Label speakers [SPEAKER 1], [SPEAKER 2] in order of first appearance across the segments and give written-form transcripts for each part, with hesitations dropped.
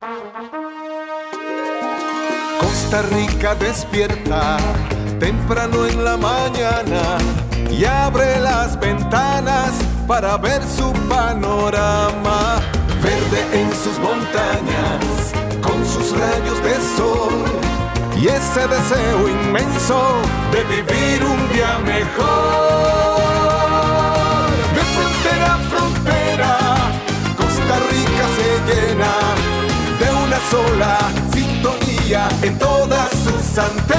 [SPEAKER 1] Costa Rica despierta temprano en la mañana y abre las ventanas para ver su panorama. Verde en sus montañas, con sus rayos de sol y ese deseo inmenso de vivir un día mejor. De frontera a frontera, Costa Rica se llena de una sola sintonía en todas sus antenas.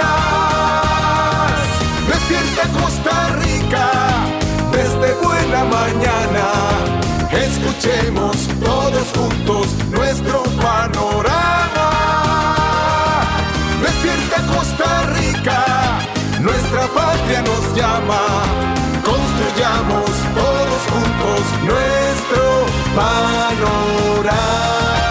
[SPEAKER 1] Despierta Costa Rica desde buena mañana. Escuchemos todos juntos nuestro panorama. Despierta Costa Rica, nuestra patria nos llama. Construyamos todos juntos nuestro panorama.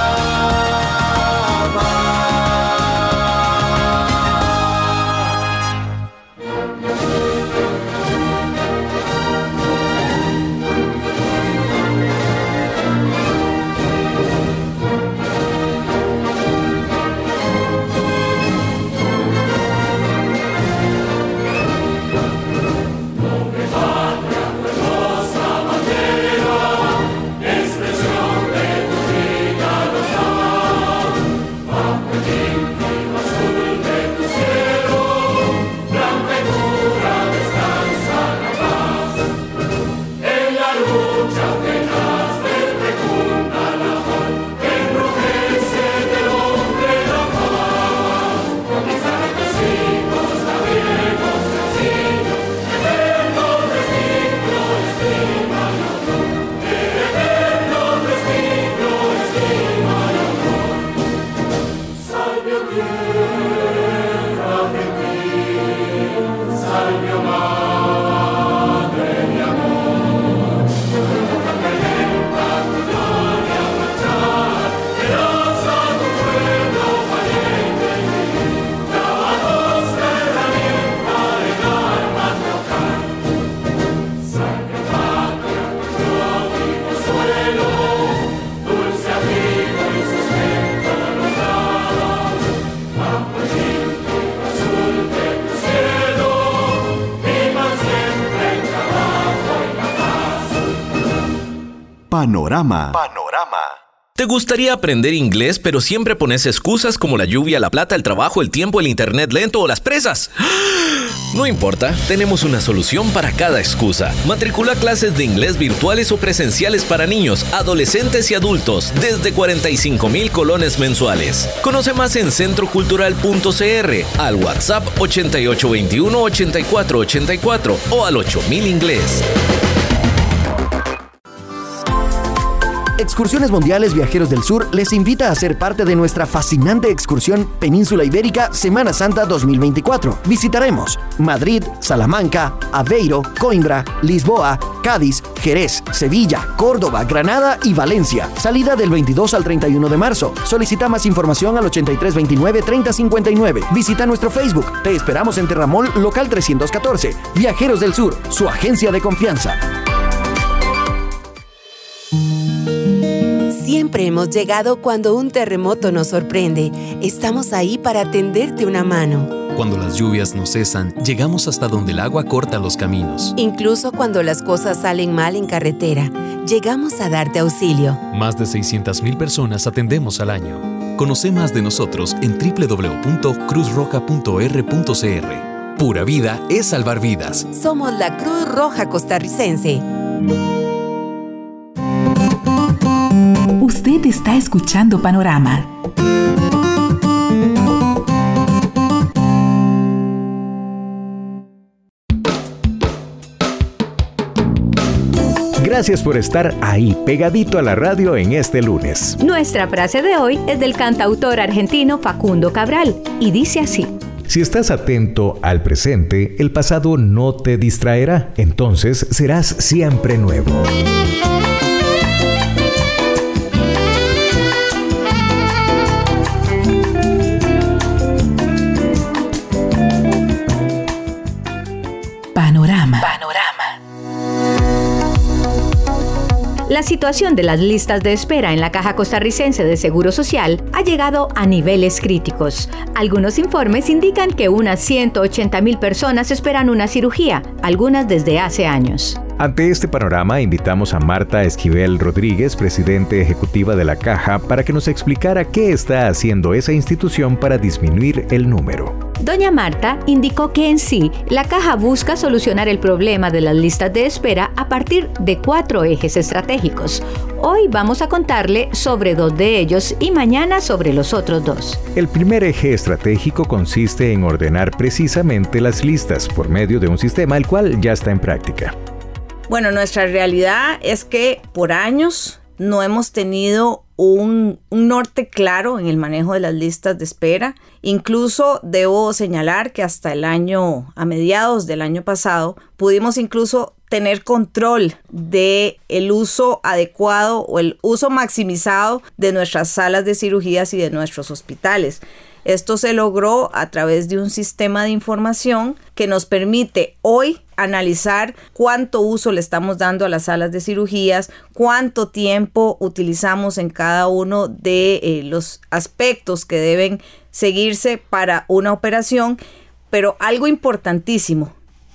[SPEAKER 2] Panorama. ¿Te gustaría aprender inglés, pero siempre pones excusas como la lluvia, la plata, el trabajo, el tiempo, el internet lento o las presas? No importa, tenemos una solución para cada excusa. Matricula clases de inglés virtuales o presenciales para niños, adolescentes y adultos desde 45,000 colones mensuales. Conoce más en centrocultural.cr, al WhatsApp 8821-8484 o al 8000 inglés.
[SPEAKER 3] Excursiones Mundiales Viajeros del Sur les invita a ser parte de nuestra fascinante excursión Península Ibérica Semana Santa 2024. Visitaremos Madrid, Salamanca, Aveiro, Coimbra, Lisboa, Cádiz, Jerez, Sevilla, Córdoba, Granada y Valencia. Salida del 22 al 31 de marzo. Solicita más información al 8329-3059. Visita nuestro Facebook. Te esperamos en Terramol, local 314. Viajeros del Sur, su agencia de confianza.
[SPEAKER 4] Siempre hemos llegado cuando un terremoto nos sorprende. Estamos ahí para tenderte una mano.
[SPEAKER 5] Cuando las lluvias no cesan, llegamos hasta donde el agua corta los caminos.
[SPEAKER 4] Incluso cuando las cosas salen mal en carretera, llegamos a darte auxilio.
[SPEAKER 5] Más de 600,000 personas atendemos al año. Conoce más de nosotros en www.cruzroja.r.cr. Pura vida es salvar vidas.
[SPEAKER 4] Somos la Cruz Roja Costarricense.
[SPEAKER 6] Usted está escuchando Panorama.
[SPEAKER 7] Gracias por estar ahí, pegadito a la radio en este lunes.
[SPEAKER 8] Nuestra frase de hoy es del cantautor argentino Facundo Cabral y dice así:
[SPEAKER 7] Si estás atento al presente, el pasado no te distraerá, entonces serás siempre nuevo.
[SPEAKER 8] La situación de las listas de espera en la Caja Costarricense de Seguro Social ha llegado a niveles críticos. Algunos informes indican que unas 180,000 personas esperan una cirugía, algunas desde hace años.
[SPEAKER 7] Ante este panorama, invitamos a Marta Esquivel Rodríguez, presidente ejecutiva de la Caja, para que nos explicara qué está haciendo esa institución para disminuir el número.
[SPEAKER 8] Doña Marta indicó que en sí, la Caja busca solucionar el problema de las listas de espera a partir de 4 ejes estratégicos. Hoy vamos a contarle sobre 2 de ellos y mañana sobre los otros 2.
[SPEAKER 7] El primer eje estratégico consiste en ordenar precisamente las listas por medio de un sistema el cual ya está en práctica.
[SPEAKER 9] Bueno, nuestra realidad es que por años no hemos tenido un norte claro en el manejo de las listas de espera. Incluso debo señalar que hasta a mediados del año pasado, pudimos incluso tener control del uso adecuado o el uso maximizado de nuestras salas de cirugías y de nuestros hospitales. Esto se logró a través de un sistema de información que nos permite hoy analizar cuánto uso le estamos dando a las salas de cirugías, cuánto tiempo utilizamos en cada uno de los aspectos que deben seguirse para una operación, pero algo importantísimo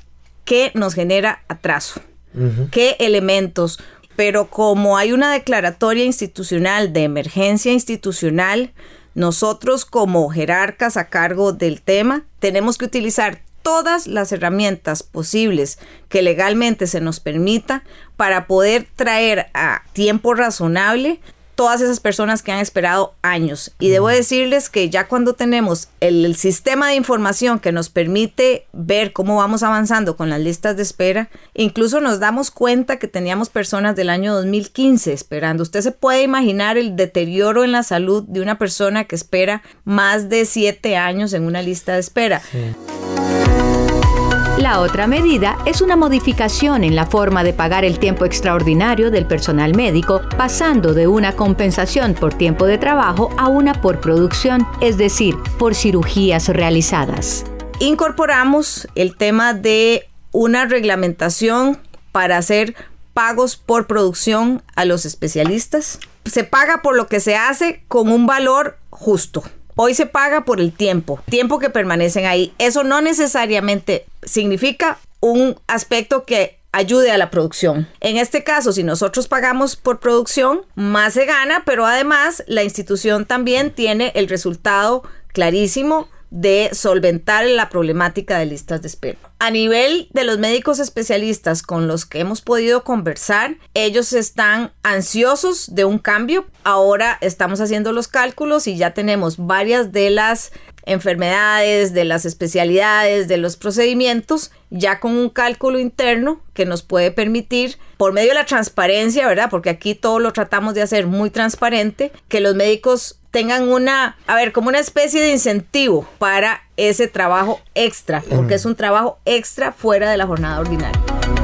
[SPEAKER 9] que nos genera atraso. ¿Qué elementos? Pero como hay una declaratoria institucional de emergencia institucional, nosotros como jerarcas a cargo del tema tenemos que utilizar todas las herramientas posibles que legalmente se nos permita para poder traer a tiempo razonable todas esas personas que han esperado años. Y debo decirles que ya cuando tenemos el sistema de información que nos permite ver cómo vamos avanzando con las listas de espera, incluso nos damos cuenta que teníamos personas del año 2015 esperando. Usted se puede imaginar el deterioro en la salud de una persona que espera más de 7 años en una lista de espera.
[SPEAKER 8] Sí. La otra medida es una modificación en la forma de pagar el tiempo extraordinario del personal médico, pasando de una compensación por tiempo de trabajo a una por producción, es decir, por cirugías realizadas.
[SPEAKER 9] Incorporamos el tema de una reglamentación para hacer pagos por producción a los especialistas. Se paga por lo que se hace con un valor justo. Hoy se paga por el tiempo que permanecen ahí. Eso no necesariamente significa un aspecto que ayude a la producción. En este caso, si nosotros pagamos por producción, más se gana, pero además la institución también tiene el resultado clarísimo de solventar la problemática de listas de espera. A nivel de los médicos especialistas con los que hemos podido conversar, ellos están ansiosos de un cambio. Ahora estamos haciendo los cálculos y ya tenemos varias de las enfermedades, de las especialidades, de los procedimientos, ya con un cálculo interno que nos puede permitir, por medio de la transparencia, ¿verdad? Porque aquí todo lo tratamos de hacer muy transparente, que los médicos tengan como una especie de incentivo para ese trabajo extra, porque es un trabajo extra fuera de la jornada ordinaria.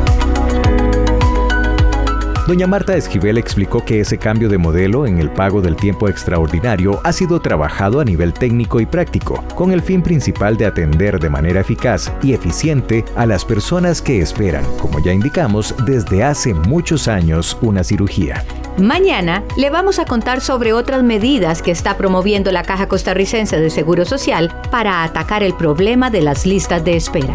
[SPEAKER 7] Doña Marta Esquivel explicó que ese cambio de modelo en el pago del tiempo extraordinario ha sido trabajado a nivel técnico y práctico, con el fin principal de atender de manera eficaz y eficiente a las personas que esperan, como ya indicamos, desde hace muchos años una cirugía.
[SPEAKER 8] Mañana le vamos a contar sobre otras medidas que está promoviendo la Caja Costarricense de Seguro Social para atacar el problema de las listas de espera.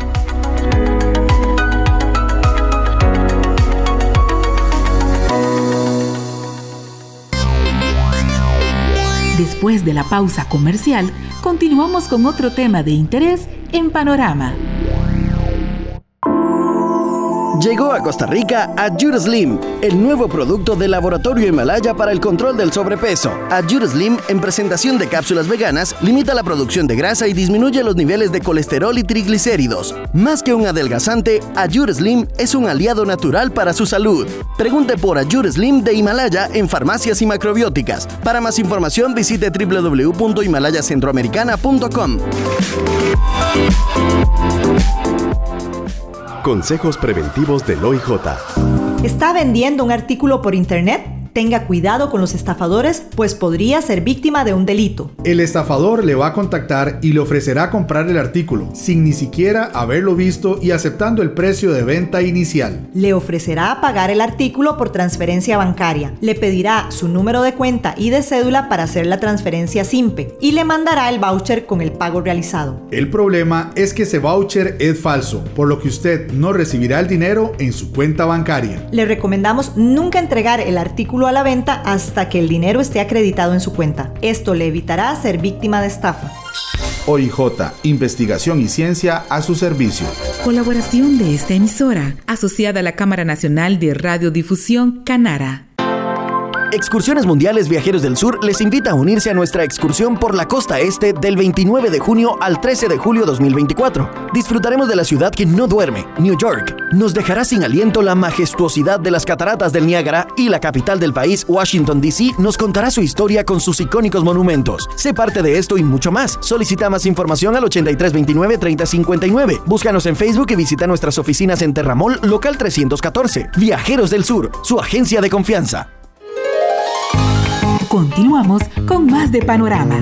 [SPEAKER 6] Después de la pausa comercial, continuamos con otro tema de interés en Panorama.
[SPEAKER 3] Llegó a Costa Rica Adjure Slim, el nuevo producto del Laboratorio Himalaya para el control del sobrepeso. Adjure Slim, en presentación de cápsulas veganas, limita la producción de grasa y disminuye los niveles de colesterol y triglicéridos. Más que un adelgazante, Adjure Slim es un aliado natural para su salud. Pregunte por Adjure Slim de Himalaya en farmacias y macrobióticas. Para más información, visite www.himalayacentroamericana.com.
[SPEAKER 1] Consejos preventivos del OIJ.
[SPEAKER 10] ¿Está vendiendo un artículo por internet? Tenga cuidado con los estafadores, pues podría ser víctima de un delito.
[SPEAKER 11] El estafador le va a contactar y le ofrecerá comprar el artículo, sin ni siquiera haberlo visto y aceptando el precio de venta inicial.
[SPEAKER 10] Le ofrecerá pagar el artículo por transferencia bancaria. Le pedirá su número de cuenta y de cédula para hacer la transferencia SIMPE y le mandará el voucher con el pago realizado.
[SPEAKER 11] El problema es que ese voucher es falso, por lo que usted no recibirá el dinero en su cuenta bancaria.
[SPEAKER 10] Le recomendamos nunca entregar el artículo a la venta hasta que el dinero esté acreditado en su cuenta. Esto le evitará ser víctima de estafa.
[SPEAKER 11] OIJ, investigación y ciencia a su servicio.
[SPEAKER 6] Colaboración de esta emisora, asociada a la Cámara Nacional de Radiodifusión, Canara.
[SPEAKER 3] Excursiones Mundiales Viajeros del Sur les invita a unirse a nuestra excursión por la costa este del 29 de junio al 13 de julio 2024. Disfrutaremos de la ciudad que no duerme, New York. Nos dejará sin aliento la majestuosidad de las cataratas del Niágara y la capital del país, Washington, D.C., nos contará su historia con sus icónicos monumentos. Sé parte de esto y mucho más. Solicita más información al 8329-3059. Búscanos en Facebook y visita nuestras oficinas en Terramol, local 314. Viajeros del Sur, su agencia de confianza.
[SPEAKER 6] Continuamos con más de Panorama.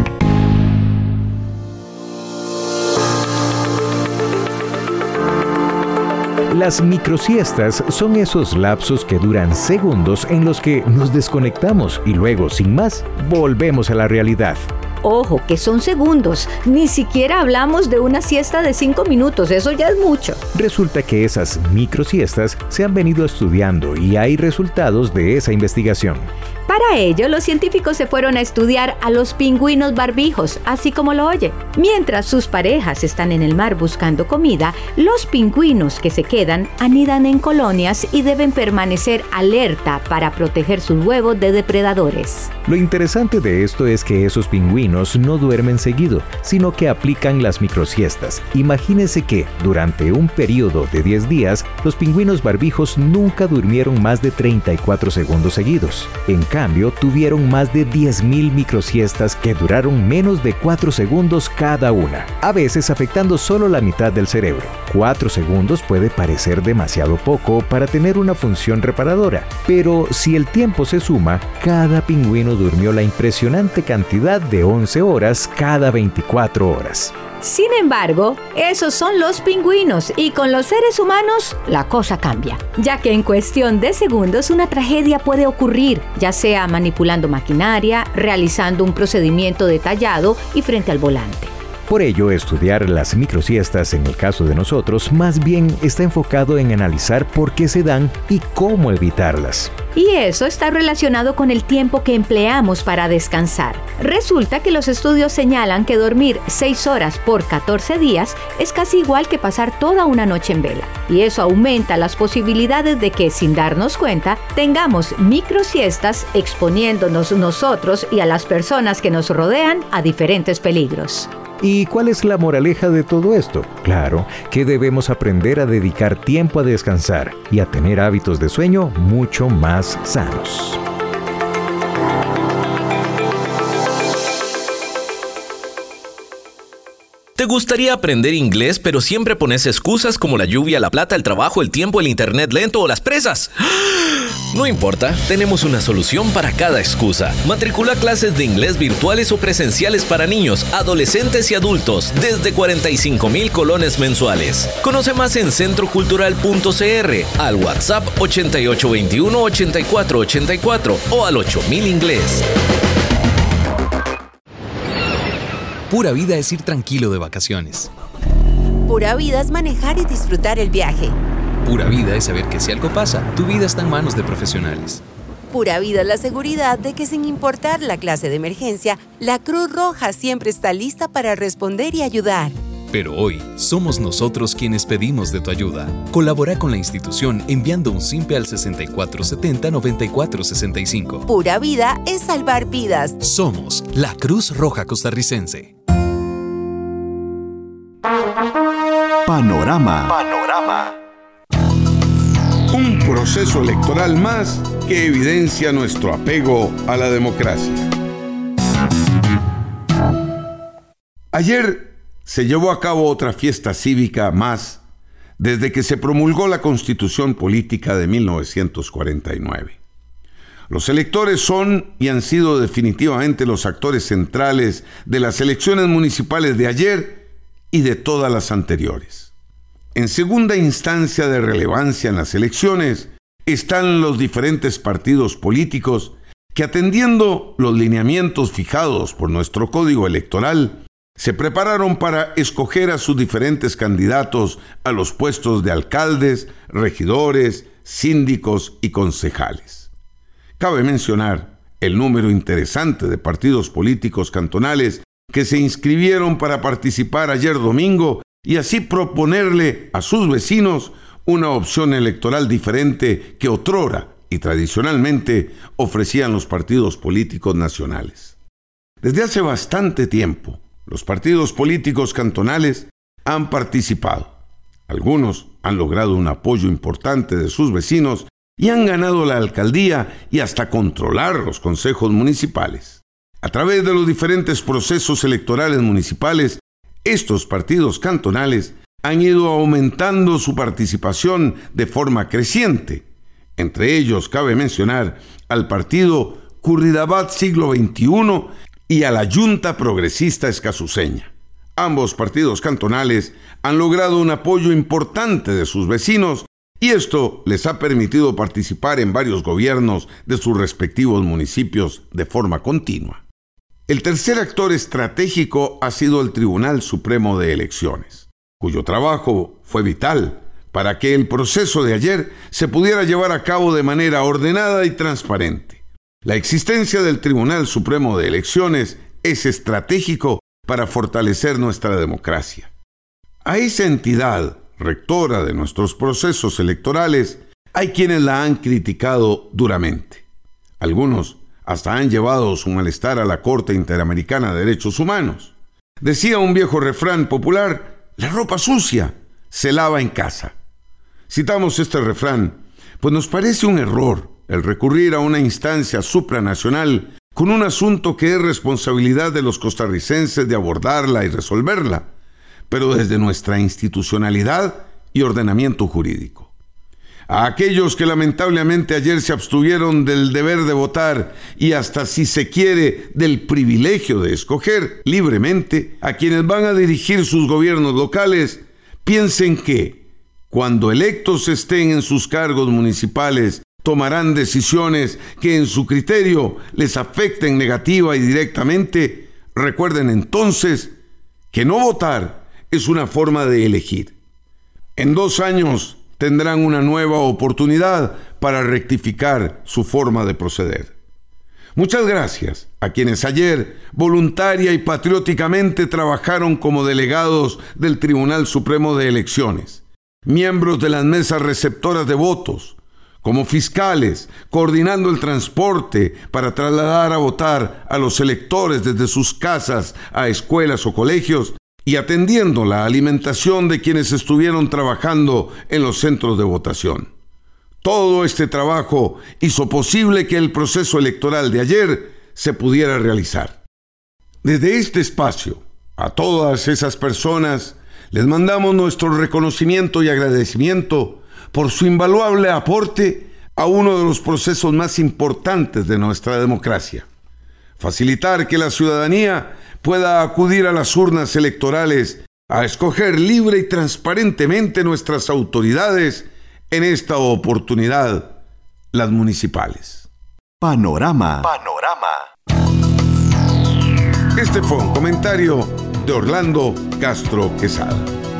[SPEAKER 7] Las microsiestas son esos lapsos que duran segundos en los que nos desconectamos y luego, sin más, volvemos a la realidad.
[SPEAKER 8] Ojo, que son segundos. Ni siquiera hablamos de una siesta de 5 minutos, eso ya es mucho.
[SPEAKER 7] Resulta que esas microsiestas se han venido estudiando y hay resultados de esa investigación.
[SPEAKER 8] Para ello, los científicos se fueron a estudiar a los pingüinos barbijos, así como lo oye. Mientras sus parejas están en el mar buscando comida, los pingüinos que se quedan anidan en colonias y deben permanecer alerta para proteger sus huevos de depredadores.
[SPEAKER 7] Lo interesante de esto es que esos pingüinos no duermen seguido, sino que aplican las microsiestas. Imagínense que, durante un periodo de 10 días, los pingüinos barbijos nunca durmieron más de 34 segundos seguidos. En cambio, tuvieron más de 10.000 microsiestas que duraron menos de 4 segundos cada una, a veces afectando solo la mitad del cerebro. 4 segundos puede parecer demasiado poco para tener una función reparadora, pero si el tiempo se suma, cada pingüino durmió la impresionante cantidad de 11 horas cada 24 horas.
[SPEAKER 8] Sin embargo, esos son los pingüinos y con los seres humanos la cosa cambia, ya que en cuestión de segundos una tragedia puede ocurrir, ya sea manipulando maquinaria, realizando un procedimiento detallado y frente al volante.
[SPEAKER 7] Por ello, estudiar las microsiestas en el caso de nosotros más bien está enfocado en analizar por qué se dan y cómo evitarlas.
[SPEAKER 8] Y eso está relacionado con el tiempo que empleamos para descansar. Resulta que los estudios señalan que dormir 6 horas por 14 días es casi igual que pasar toda una noche en vela. Y eso aumenta las posibilidades de que, sin darnos cuenta, tengamos microsiestas exponiéndonos nosotros y a las personas que nos rodean a diferentes peligros.
[SPEAKER 7] ¿Y cuál es la moraleja de todo esto? Claro, que debemos aprender a dedicar tiempo a descansar y a tener hábitos de sueño mucho más sanos.
[SPEAKER 2] ¿Te gustaría aprender inglés pero siempre pones excusas como la lluvia, la plata, el trabajo, el tiempo, el internet lento o las presas? No importa, tenemos una solución para cada excusa. Matricula clases de inglés virtuales o presenciales para niños, adolescentes y adultos desde 45,000 colones mensuales. Conoce más en centrocultural.cr, al WhatsApp 8821-8484 o al 8000 inglés.
[SPEAKER 5] Pura vida es ir tranquilo de vacaciones.
[SPEAKER 4] Pura vida es manejar y disfrutar el viaje.
[SPEAKER 5] Pura vida es saber que si algo pasa, tu vida está en manos de profesionales.
[SPEAKER 4] Pura vida es la seguridad de que sin importar la clase de emergencia, la Cruz Roja siempre está lista para responder y ayudar.
[SPEAKER 5] Pero hoy, somos nosotros quienes pedimos de tu ayuda. Colabora con la institución enviando un SIMPE al 6470-9465.
[SPEAKER 4] Pura vida es salvar vidas.
[SPEAKER 5] Somos la Cruz Roja Costarricense.
[SPEAKER 1] Panorama. Un proceso electoral más que evidencia nuestro apego a la democracia. Ayer se llevó a cabo otra fiesta cívica más desde que se promulgó la Constitución Política de 1949. Los electores son y han sido definitivamente los actores centrales de las elecciones municipales de ayer y de todas las anteriores. En segunda instancia de relevancia en las elecciones están los diferentes partidos políticos que, atendiendo los lineamientos fijados por nuestro Código Electoral, se prepararon para escoger a sus diferentes candidatos a los puestos de alcaldes, regidores, síndicos y concejales. Cabe mencionar el número interesante de partidos políticos cantonales que se inscribieron para participar ayer domingo y así proponerle a sus vecinos una opción electoral diferente que otrora y tradicionalmente ofrecían los partidos políticos nacionales. Desde hace bastante tiempo, los partidos políticos cantonales han participado. Algunos han logrado un apoyo importante de sus vecinos y han ganado la alcaldía y hasta controlar los consejos municipales. A través de los diferentes procesos electorales municipales, estos partidos cantonales han ido aumentando su participación de forma creciente. Entre ellos cabe mencionar al partido Curridabat Siglo XXI y a la Junta Progresista Escasuseña. Ambos partidos cantonales han logrado un apoyo importante de sus vecinos y esto les ha permitido participar en varios gobiernos de sus respectivos municipios de forma continua. El tercer actor estratégico ha sido el Tribunal Supremo de Elecciones, cuyo trabajo fue vital para que el proceso de ayer se pudiera llevar a cabo de manera ordenada y transparente. La existencia del Tribunal Supremo de Elecciones es estratégico para fortalecer nuestra democracia. A esa entidad, rectora de nuestros procesos electorales, hay quienes la han criticado duramente. Algunos hasta han llevado su malestar a la Corte Interamericana de Derechos Humanos. Decía un viejo refrán popular: la ropa sucia se lava en casa. Citamos este refrán, pues nos parece un error el recurrir a una instancia supranacional con un asunto que es responsabilidad de los costarricenses de abordarla y resolverla, pero desde nuestra institucionalidad y ordenamiento jurídico. A aquellos que lamentablemente ayer se abstuvieron del deber de votar y hasta, si se quiere, del privilegio de escoger libremente a quienes van a dirigir sus gobiernos locales, piensen que, cuando electos estén en sus cargos municipales, tomarán decisiones que en su criterio les afecten negativa y directamente. Recuerden entonces que no votar es una forma de elegir. En 2 años tendrán una nueva oportunidad para rectificar su forma de proceder. Muchas gracias a quienes ayer voluntaria y patrióticamente trabajaron como delegados del Tribunal Supremo de Elecciones, miembros de las mesas receptoras de votos, como fiscales, coordinando el transporte para trasladar a votar a los electores desde sus casas a escuelas o colegios y atendiendo la alimentación de quienes estuvieron trabajando en los centros de votación. Todo este trabajo hizo posible que el proceso electoral de ayer se pudiera realizar. Desde este espacio, a todas esas personas, les mandamos nuestro reconocimiento y agradecimiento por su invaluable aporte a uno de los procesos más importantes de nuestra democracia: facilitar que la ciudadanía pueda acudir a las urnas electorales a escoger libre y transparentemente nuestras autoridades, en esta oportunidad, las municipales.
[SPEAKER 12] Panorama.
[SPEAKER 1] Este fue un comentario de Orlando Castro Quesada.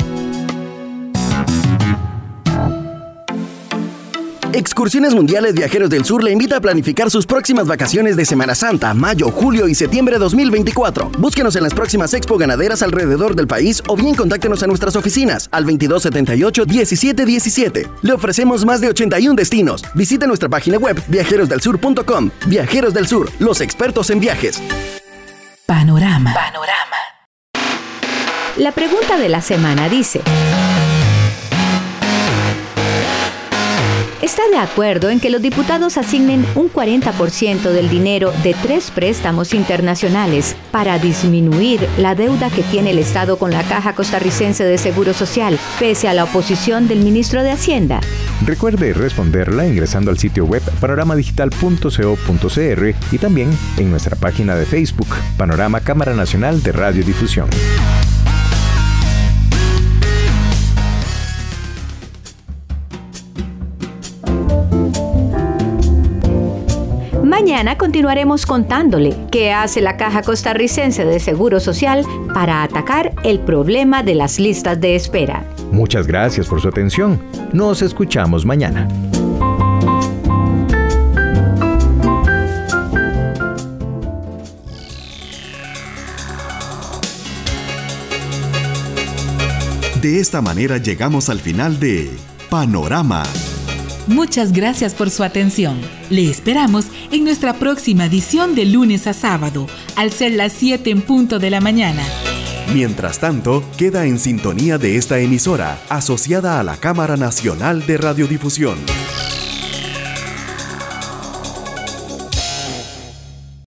[SPEAKER 3] Excursiones Mundiales Viajeros del Sur le invita a planificar sus próximas vacaciones de Semana Santa, mayo, julio y septiembre 2024. Búsquenos en las próximas expo ganaderas alrededor del país o bien contáctenos a nuestras oficinas al 2278-1717. Le ofrecemos más de 81 destinos. Visite nuestra página web viajerosdelsur.com. Viajeros del Sur, los expertos en viajes.
[SPEAKER 6] Panorama.
[SPEAKER 8] La pregunta de la semana dice: ¿estás de acuerdo en que los diputados asignen un 40% del dinero de 3 préstamos internacionales para disminuir la deuda que tiene el Estado con la Caja Costarricense de Seguro Social, pese a la oposición del ministro de Hacienda?
[SPEAKER 7] Recuerde responderla ingresando al sitio web panoramadigital.co.cr y también en nuestra página de Facebook, Panorama Cámara Nacional de Radiodifusión.
[SPEAKER 8] Mañana continuaremos contándole qué hace la Caja Costarricense de Seguro Social para atacar el problema de las listas de espera.
[SPEAKER 7] Muchas gracias por su atención. Nos escuchamos mañana.
[SPEAKER 12] De esta manera llegamos al final de Panorama.
[SPEAKER 6] Muchas gracias por su atención. Le esperamos en nuestra próxima edición de lunes a sábado, al ser las 7 en punto de la mañana.
[SPEAKER 12] Mientras tanto, queda en sintonía de esta emisora, asociada a la Cámara Nacional de Radiodifusión.